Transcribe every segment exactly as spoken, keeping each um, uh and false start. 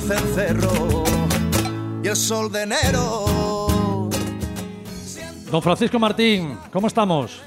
cencerro y el sol de enero. Don Francisco Martín, ¿cómo estamos?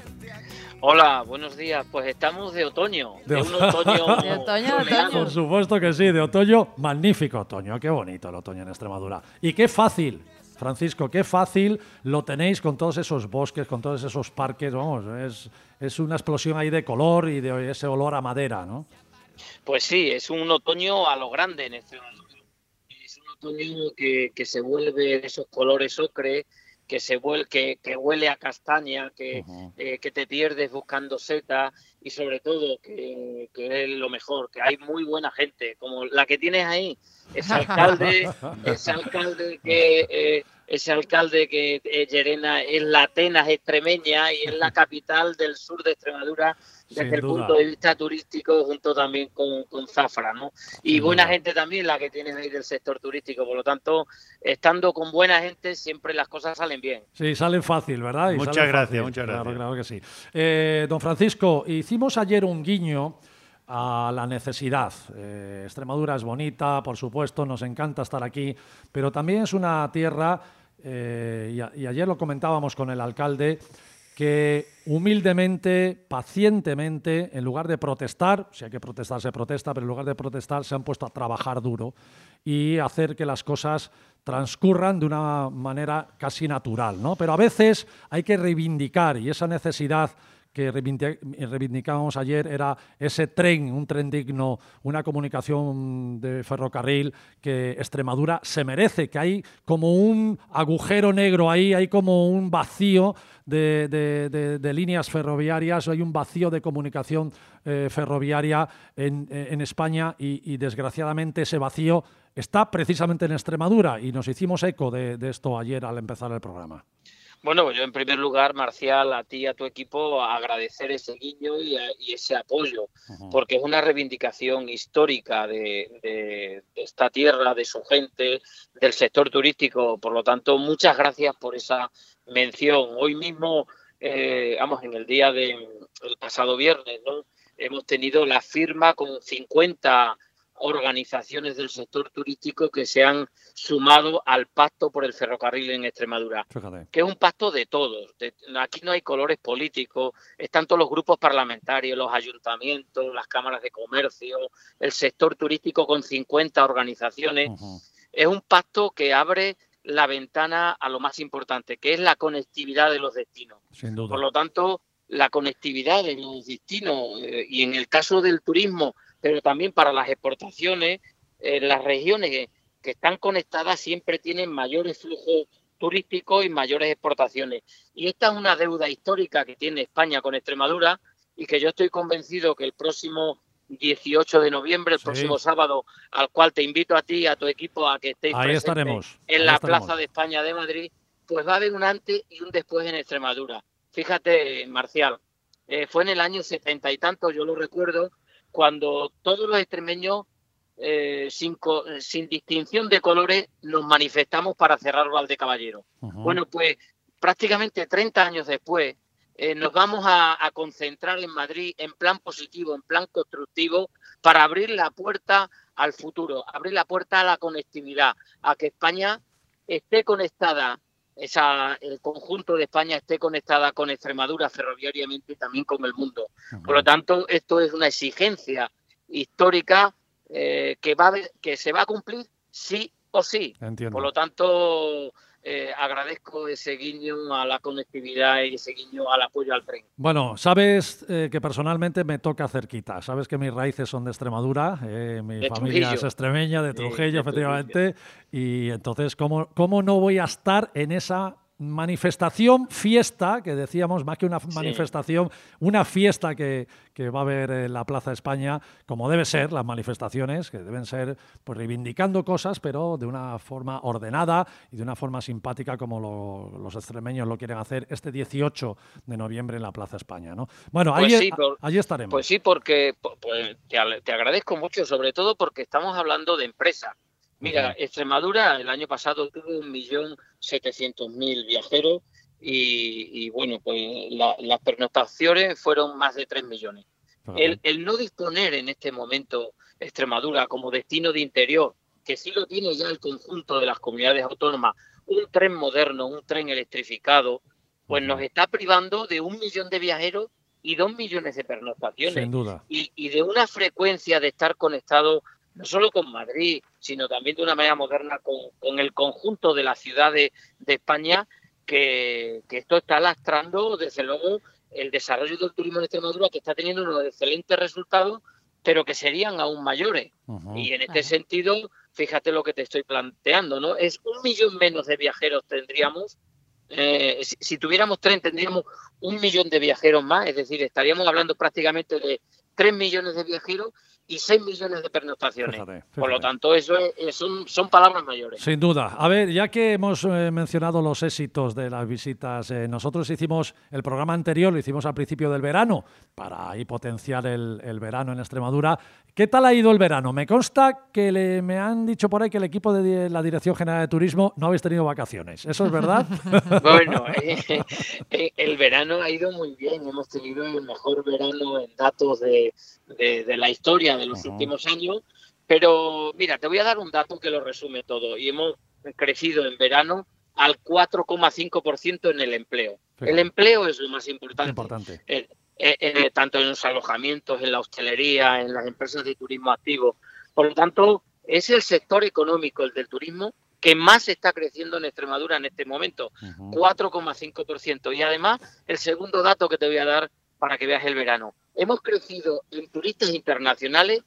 Hola, buenos días. Pues estamos de otoño, de, de un otoño. De otoño, otoño. Por supuesto que sí, de otoño. Magnífico otoño, qué bonito el otoño en Extremadura. Y qué fácil, Francisco, qué fácil lo tenéis con todos esos bosques, con todos esos parques. Vamos, es, es una explosión ahí de color y de ese olor a madera, ¿no? Pues sí, es un otoño a lo grande en Extremadura. Es un otoño que, que se vuelve de esos colores ocre, que se vuelve, que, que huele a castaña, que, uh-huh. eh, que te pierdes buscando setas y sobre todo que, que es lo mejor, que hay muy buena gente, como la que tienes ahí, ese alcalde, ese alcalde que eh, ese alcalde que eh, Llerena es la Atenas extremeña y es la capital del sur de Extremadura desde Sin el duda. punto de vista turístico, junto también con, con Zafra, ¿no? Y Sin buena duda. gente también la que tienes ahí del sector turístico, por lo tanto, estando con buena gente siempre las cosas salen bien. Sí, salen fácil, ¿verdad? Y muchas salen gracias, fácil. muchas gracias. Claro, claro que sí. Eh, don Francisco, hicimos ayer un guiño a la necesidad. Eh, Extremadura es bonita, por supuesto, nos encanta estar aquí, pero también es una tierra, eh, y, a, y ayer lo comentábamos con el alcalde, que humildemente, pacientemente, en lugar de protestar, si hay que protestar se protesta, pero en lugar de protestar se han puesto a trabajar duro y hacer que las cosas transcurran de una manera casi natural, ¿no? Pero a veces hay que reivindicar, y esa necesidad que reivindicábamos ayer era ese tren, un tren digno, una comunicación de ferrocarril que Extremadura se merece, que hay como un agujero negro ahí, hay como un vacío de, de, de, de líneas ferroviarias, hay un vacío de comunicación eh, ferroviaria en, en España y, y desgraciadamente ese vacío está precisamente en Extremadura y nos hicimos eco de, de esto ayer al empezar el programa. Bueno, yo en primer lugar, Marcial, a ti y a tu equipo, agradecer ese guiño y, a, y ese apoyo, uh-huh. porque es una reivindicación histórica de, de, de esta tierra, de su gente, del sector turístico. Por lo tanto, muchas gracias por esa mención. Hoy mismo, eh, vamos, en el día del de, pasado viernes, ¿no? Hemos tenido la firma con cincuenta organizaciones del sector turístico que se han sumado al pacto por el ferrocarril en Extremadura, Fíjate. que es un pacto de todos. De, aquí no hay colores políticos, están todos los grupos parlamentarios, los ayuntamientos, las cámaras de comercio, el sector turístico con cincuenta organizaciones. Uh-huh. Es un pacto que abre la ventana a lo más importante, que es la conectividad de los destinos. Sin duda. Por lo tanto, la conectividad de los destinos eh, y en el caso del turismo, pero también para las exportaciones, eh, las regiones que, que están conectadas siempre tienen mayores flujos turísticos y mayores exportaciones. Y esta es una deuda histórica que tiene España con Extremadura y que yo estoy convencido que el próximo dieciocho de noviembre, el sí. próximo sábado, al cual te invito a ti y a tu equipo a que estéis Ahí presentes estaremos. en Ahí la estaremos. Plaza de España de Madrid, pues va a haber un antes y un después en Extremadura. Fíjate, Marcial, eh, fue en el año setenta y tanto, yo lo recuerdo, cuando todos los extremeños, eh, sin, sin distinción de colores, nos manifestamos para cerrar Valdecaballero. Uh-huh. Bueno, pues prácticamente treinta años después, eh, nos vamos a, a concentrar en Madrid en plan positivo, en plan constructivo, para abrir la puerta al futuro, abrir la puerta a la conectividad, a que España esté conectada, esa, el conjunto de España esté conectada con Extremadura ferroviariamente y también con el mundo. Uh-huh. Por lo tanto, esto es una exigencia histórica eh, que, va a, que se va a cumplir sí o sí. Entiendo. Por lo tanto, eh, agradezco ese guiño a la conectividad y ese guiño al apoyo al tren. Bueno, sabes eh, que personalmente me toca cerquita. Sabes que mis raíces son de Extremadura, eh, mi de familia Trujillo. es extremeña, de Trujillo, sí, de efectivamente. Trujillo. Y entonces, ¿cómo, ¿cómo no voy a estar en esa manifestación, fiesta, que decíamos, más que una manifestación, sí. una fiesta que, que va a haber en la Plaza de España, como debe ser las manifestaciones, que deben ser pues reivindicando cosas, pero de una forma ordenada y de una forma simpática como lo, los extremeños lo quieren hacer este dieciocho de noviembre en la Plaza de España, ¿no? Bueno, pues ahí, sí, por, allí estaremos. Pues sí, porque pues, te, te agradezco mucho, sobre todo porque estamos hablando de empresas. Mira, uh-huh. Extremadura el año pasado tuvo un millón setecientos mil viajeros y, y bueno, pues la, las pernoctaciones fueron más de tres millones. Uh-huh. El, el no disponer en este momento Extremadura como destino de interior que sí lo tiene ya el conjunto de las comunidades autónomas, un tren moderno, un tren electrificado, pues nos está privando de un millón de viajeros y dos millones de pernoctaciones. Sin duda. Y, y de una frecuencia de estar conectado no solo con Madrid, sino también de una manera moderna con, con el conjunto de las ciudades de España, que, que esto está lastrando, desde luego, el desarrollo del turismo en Extremadura, que está teniendo unos excelentes resultados, pero que serían aún mayores. Uh-huh. Y en este uh-huh. sentido, fíjate lo que te estoy planteando, ¿no? Es un millón menos de viajeros tendríamos. Eh, si, si tuviéramos tren, tendríamos un millón de viajeros más, es decir, estaríamos hablando prácticamente de tres millones de viajeros y seis millones de pernoctaciones. Fíjate, fíjate. Por lo tanto, eso es, es un, son palabras mayores. Sin duda. A ver, ya que hemos eh, mencionado los éxitos de las visitas, eh, nosotros hicimos el programa anterior, lo hicimos al principio del verano, para ahí potenciar el, el verano en Extremadura. ¿Qué tal ha ido el verano? Me consta que le, me han dicho por ahí que el equipo de la Dirección General de Turismo no habéis tenido vacaciones. ¿Eso es verdad? Bueno, eh, eh, el verano ha ido muy bien. Hemos tenido el mejor verano en datos de, de, de la historia de los uh-huh. últimos años. Pero mira, te voy a dar un dato que lo resume todo. Y hemos crecido en verano al cuatro coma cinco por ciento en el empleo. Fíjate. El empleo es lo más importante. importante. El, Eh, eh, tanto en los alojamientos, en la hostelería, en las empresas de turismo activo. Por lo tanto, es el sector económico, el del turismo, que más está creciendo en Extremadura en este momento, uh-huh. cuatro coma cinco por ciento. Y además, el segundo dato que te voy a dar para que veas el verano. Hemos crecido en turistas internacionales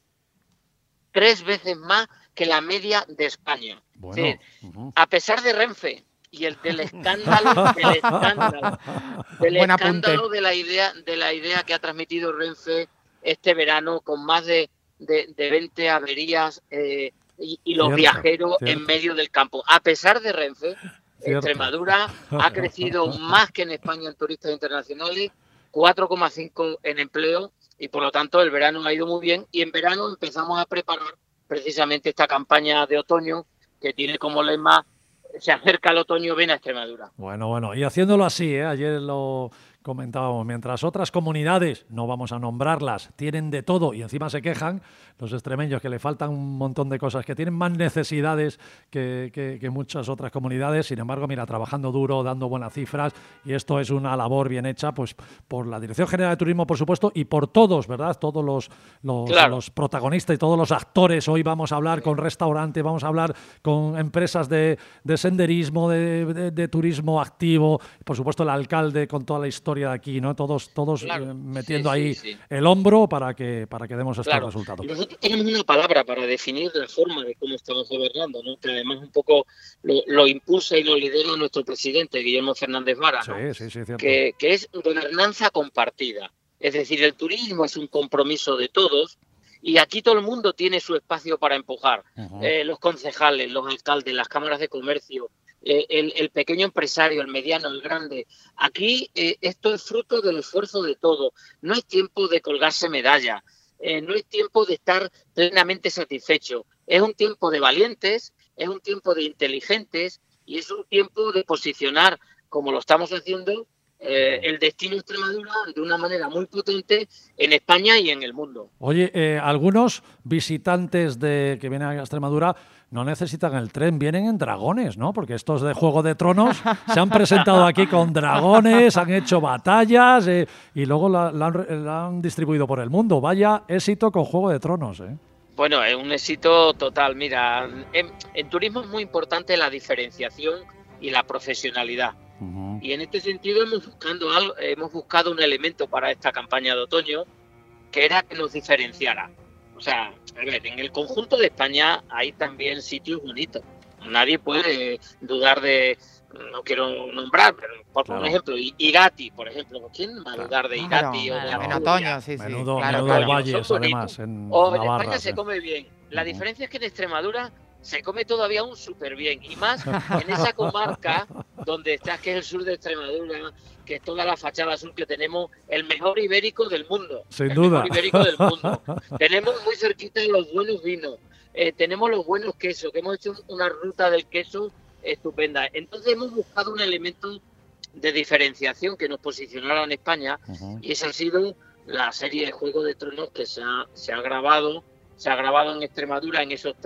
tres veces más que la media de España. Bueno, sí, uh-huh. A pesar de Renfe y el del escándalo, del escándalo, del escándalo de la idea, de la idea que ha transmitido Renfe este verano con más de, de, de veinte averías eh, y, y los cierto, viajeros cierto. en medio del campo. A pesar de Renfe, cierto. Extremadura ha crecido más que en España en turistas internacionales, cuatro coma cinco en empleo, y por lo tanto el verano ha ido muy bien. Y en verano empezamos a preparar precisamente esta campaña de otoño que tiene como lema: se acerca el otoño, ven a Extremadura. Bueno, bueno, y haciéndolo así, ¿eh? Ayer lo comentábamos, mientras otras comunidades, no vamos a nombrarlas, tienen de todo y encima se quejan, los extremeños, que le faltan un montón de cosas, que tienen más necesidades que, que, que muchas otras comunidades. Sin embargo, mira, trabajando duro, dando buenas cifras, y esto es una labor bien hecha pues por la Dirección General de Turismo, por supuesto, y por todos, ¿verdad? Todos los, los, claro. los protagonistas y todos los actores. Hoy vamos a hablar con restaurantes, vamos a hablar con empresas de, de senderismo, de, de, de turismo activo, por supuesto el alcalde con toda la historia de aquí, ¿no? Todos, todos claro. eh, metiendo sí, ahí sí, sí. el hombro para que, para que demos estos claro. resultados. Nosotros tenemos una palabra para definir la forma de cómo estamos gobernando, ¿no? Que además un poco lo, lo impulsa y lo lidera nuestro presidente, Guillermo Fernández Vara, ¿no? Sí, sí, sí, cierto. Que, que es gobernanza compartida. Es decir, el turismo es un compromiso de todos y aquí todo el mundo tiene su espacio para empujar. Uh-huh. Eh, los concejales, los alcaldes, las cámaras de comercio, eh, el, el pequeño empresario, el mediano, el grande. Aquí eh, esto es fruto del esfuerzo de todos. No es tiempo de colgarse medallas. Eh, no es tiempo de estar plenamente satisfecho. Es un tiempo de valientes, es un tiempo de inteligentes y es un tiempo de posicionar, como lo estamos haciendo, eh, el destino Extremadura de una manera muy potente en España y en el mundo. Oye, eh, algunos visitantes de que vienen a Extremadura no necesitan el tren, vienen en dragones, ¿no? Porque estos de Juego de Tronos se han presentado aquí con dragones, han hecho batallas eh, y luego la, la, han, la han distribuido por el mundo. Vaya éxito con Juego de Tronos, ¿eh? Bueno, es un éxito total. Mira, en, en turismo es muy importante la diferenciación y la profesionalidad. Uh-huh. Y en este sentido hemos, buscando algo, hemos buscado un elemento para esta campaña de otoño que era que nos diferenciara. O sea, a ver, en el conjunto de España hay también sitios bonitos. Nadie puede dudar de, no quiero nombrar, pero por claro. ejemplo, Irati, por ejemplo. ¿Quién va a dudar de Irati? Claro, o de claro. En otoño, sí, sí. Menudo, claro, menudo claro. valles, además, en o en Navarra, España sí. se come bien. La uh-huh. diferencia es que en Extremadura se come todavía aún súper bien. Y más en esa comarca donde estás, que es el sur de Extremadura, que es toda la fachada sur, que tenemos el mejor ibérico del mundo. Sin el duda. mejor ibérico del mundo. Tenemos muy cerquita los buenos vinos. Eh, tenemos los buenos quesos, que hemos hecho una ruta del queso estupenda. Entonces hemos buscado un elemento de diferenciación que nos posicionara en España, uh-huh. y esa ha sido la serie de Juego de Tronos que se ha, se ha grabado, se ha grabado en Extremadura en esos tres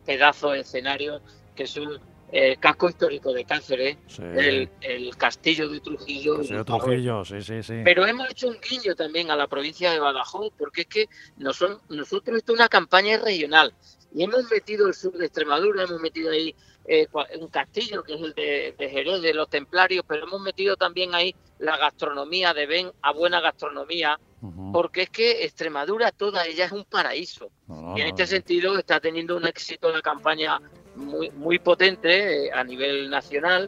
pedazos de escenarios que son el casco histórico de Cáceres, sí. el, el castillo de Trujillo. Sí, de Trujillo, sí, sí, sí. Pero hemos hecho un guiño también a la provincia de Badajoz, porque es que nosotros, nosotros esto es una campaña regional y hemos metido el sur de Extremadura, hemos metido ahí eh, un castillo que es el de, de Jerez, de los Templarios, pero hemos metido también ahí la gastronomía de Ven a buena gastronomía, uh-huh. porque es que Extremadura toda ella es un paraíso. No, y en este no, sentido está teniendo un éxito la campaña muy, muy potente eh, a nivel nacional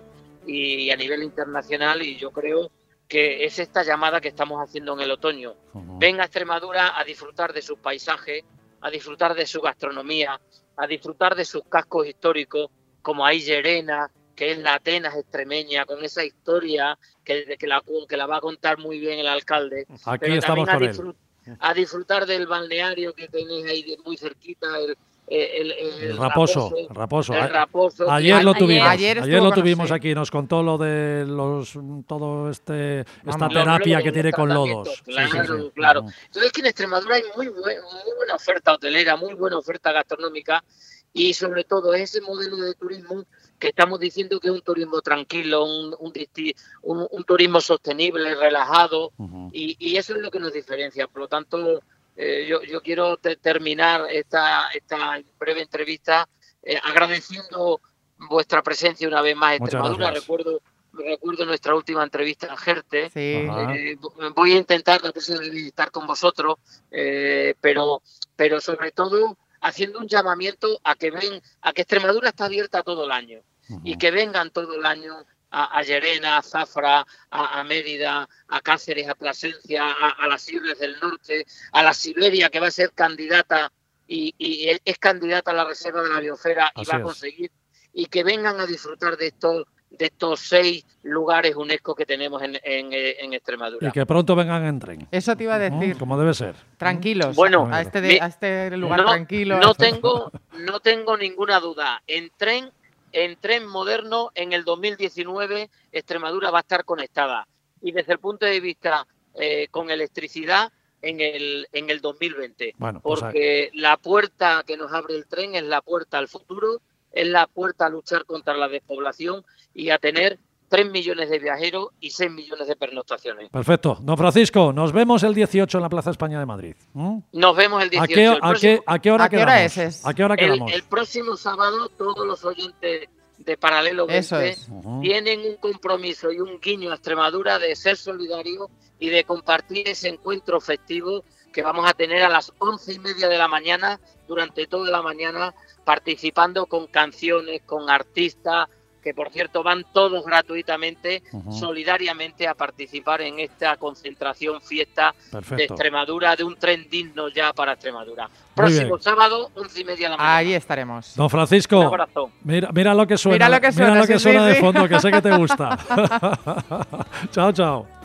y a nivel internacional, y yo creo que es esta llamada que estamos haciendo en el otoño. Uh-huh. Ven a Extremadura a disfrutar de sus paisajes, a disfrutar de su gastronomía, a disfrutar de sus cascos históricos, como hay Llerena, que es la Atenas extremeña, con esa historia que, que, la, que la va a contar muy bien el alcalde. Aquí pero estamos también con a, disfrut él. a disfrutar del balneario que tenéis ahí muy cerquita, el, el, el, el raposo, raposo, raposo. El raposo. Ayer lo tuvimos, ayer, ayer lo tuvimos sí. aquí, nos contó lo de los todo este esta Vamos, terapia lodos, que tiene con lodos. Claro, sí, sí, sí. claro. Entonces es que en Extremadura hay muy, buen, muy buena oferta hotelera, muy buena oferta gastronómica y sobre todo ese modelo de turismo que estamos diciendo que es un turismo tranquilo, un, un, un, un turismo sostenible, relajado, uh-huh. y, y eso es lo que nos diferencia. Por lo tanto, eh, yo, yo quiero te, terminar esta, esta breve entrevista eh, agradeciendo vuestra presencia una vez más en Extremadura. Recuerdo, recuerdo nuestra última entrevista en Jerte. Sí. Eh, voy a intentar la próxima vez estar con vosotros, eh, pero, pero sobre todo haciendo un llamamiento a que ven, a que Extremadura está abierta todo el año uh-huh. y que vengan todo el año a, a Llerena, a Zafra, a, a Mérida, a Cáceres, a Plasencia, a, a las Islas del Norte, a la Siberia, que va a ser candidata y, y es candidata a la reserva de la biosfera y Así va a es. conseguir, y que vengan a disfrutar de estos de estos seis lugares UNESCO que tenemos en, en, en Extremadura. Y que pronto vengan en tren. Eso te iba a decir. ¿Mm? Como debe ser. Tranquilos. Bueno, a este, de, a este lugar no, tranquilo. No tengo, no tengo ninguna duda. En tren, en tren moderno, en el dos mil diecinueve, Extremadura va a estar conectada. Y desde el punto de vista eh, con electricidad, en el, en el dos mil veinte. Bueno, pues porque a... la puerta que nos abre el tren es la puerta al futuro, es la puerta a luchar contra la despoblación y a tener tres millones de viajeros y seis millones de pernoctaciones. Perfecto. Don Francisco, nos vemos el dieciocho en la Plaza España de Madrid. ¿Mm? Nos vemos el dieciocho. ¿A qué, el a próximo, qué, a qué hora ¿A qué quedamos? hora es, es? ¿A qué hora quedamos? El, el próximo sábado todos los oyentes de Paralelo veinte Eso es. Uh-huh. tienen un compromiso y un guiño a Extremadura de ser solidarios y de compartir ese encuentro festivo que vamos a tener a las once y media de la mañana, durante toda la mañana, participando con canciones, con artistas, que por cierto van todos gratuitamente, uh-huh. solidariamente a participar en esta concentración fiesta Perfecto. de Extremadura, de un tren digno ya para Extremadura. Próximo sábado, once y media de la mañana. Ahí estaremos. Don Francisco, un abrazo. Mira, mira lo que suena, mira lo que suena, mira lo que sí, suena sí, de sí. fondo, que sé que te gusta. Chao, chao.